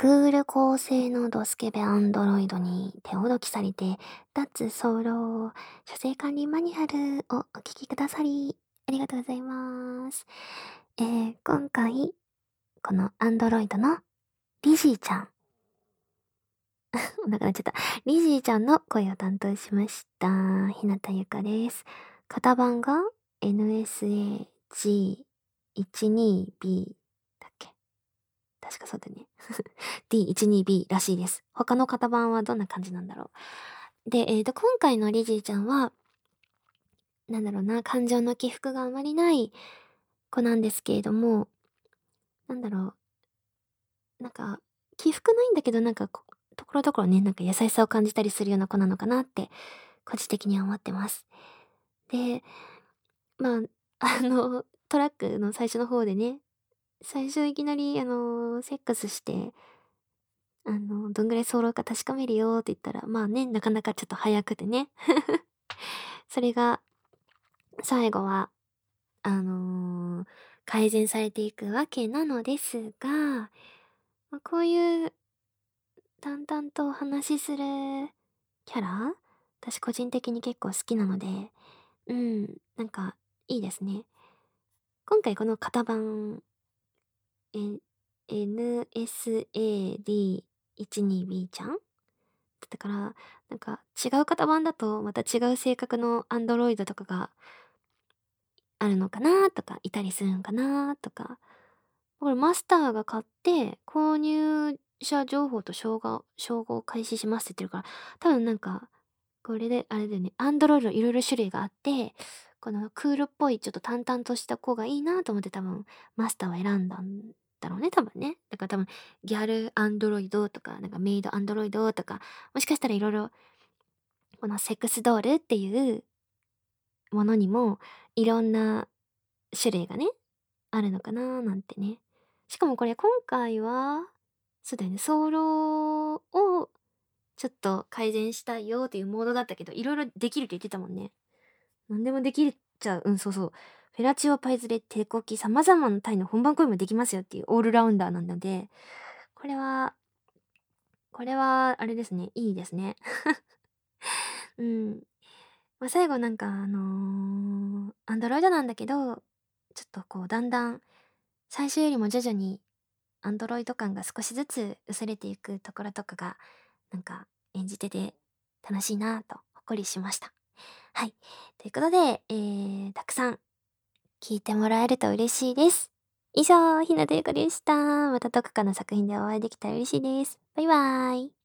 クール高性能ドスケベアンドロイドに手ほどきされて、脱早漏、車載管理マニュアルをお聞きくださり、ありがとうございます。今回、このアンドロイドのリジーちゃん、お腹鳴っちゃった。リジーちゃんの声を担当しました。ひなたゆかです。型番が NSAG12B だっけ、確かそうだね。D12B らしいです。他の型番はどんな感じなんだろう。で、今回のリジーちゃんは、なんだろうな、感情の起伏があまりない子なんですけれども、なんだろなんか、起伏ないんだけど、ところどころね、優しさを感じたりするような子なのかなって、個人的には思ってます。で、まあ、トラックの最初の方でね、最初いきなり、セックスして、どんぐらい早漏か確かめるよって言ったら、まあね、なかなかちょっと早くてね。それが、最後は、あの、改善されていくわけなのですが、こういう淡々とお話しするキャラ、私個人的に結構好きなので、うん、いいですね。今回この型番、え、NSAD12B ちゃんだったから、違う型番だとまた違う性格のアンドロイドとかがあるのかなとか、いたりするんかなとか。これマスターが買って、購入者情報と照合開始しますって言ってるから、多分これであれだよね、アンドロイドいろいろ種類があって、このクールっぽいちょっと淡々とした子がいいなと思って多分マスターを選んだんだろうね、多分ね。だから多分ギャルアンドロイドとか、メイドアンドロイドとか、もしかしたらいろいろこのセックスドールっていうものにもいろんな種類がね、あるのかななんてね。しかもこれ今回は、そうだよね、早漏をちょっと改善したいよっていうモードだったけど、いろいろできるって言ってたもんね。なんでもできるっちゃう。うん、そうそう。フェラチオパイズレテコキ様々なタイの本番声もできますよっていうオールラウンダーなんので、これは、これはあれですね、いいですね。うん。最後アンドロイドなんだけど、ちょっとこうだんだん、最初よりも徐々にアンドロイド感が少しずつ薄れていくところとかが、演じてて楽しいなぁとほっこりしました。はい。ということで、たくさん聞いてもらえると嬉しいです。以上、ひなとゆかでした。またどこかの作品でお会いできたら嬉しいです。バイバーイ。